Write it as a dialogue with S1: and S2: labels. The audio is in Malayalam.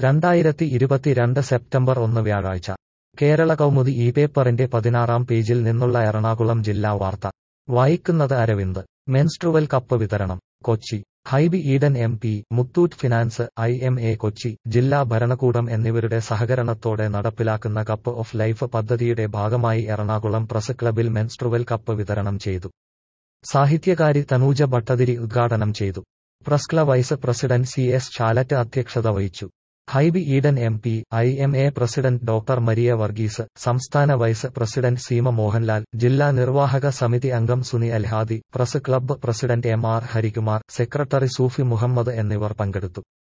S1: 2022 സെപ്റ്റംബർ 1 വ്യാഴാഴ്ച കേരള കൗമുദി ഈ പേപ്പറിന്റെ 16-ാം പേജിൽ നിന്നുള്ള എറണാകുളം ജില്ലാ വാർത്ത വായിക്കുന്നത് അരവിന്ദ്. മെൻസ്ട്രുവൽ കപ്പ് വിതരണം Kochi. Hibi Eden MP, Muthoot finance, IMA Kochi, ജില്ലാ ഭരണകൂടം എന്നിവരുടെ സഹകരണത്തോടെ നടപ്പിലാക്കുന്ന കപ്പ് ഓഫ് ലൈഫ് പദ്ധതിയുടെ ഭാഗമായി എറണാകുളം പ്രസ് ക്ലബിൽ മെൻസ്ട്രുവൽ കപ്പ് വിതരണം ചെയ്തു. സാഹിത്യകാരി തനൂജ ഭട്ടതിരി ഉദ്ഘാടനം ചെയ്തു. Press club vice president CS ചാലറ്റ് അധ്യക്ഷത വഹിച്ചു. Hibi Eden MP, IMA president doctor Maria Varghese, സംസ്ഥാന വൈസ് പ്രസിഡന്റ് സീമ മോഹൻലാൽ, ജില്ലാ നിർവാഹക സമിതി അംഗം Suni Alhadi, press club president MR Harikumar, secretary Sufi Muhammad എന്നിവർ പങ്കെടുത്തു.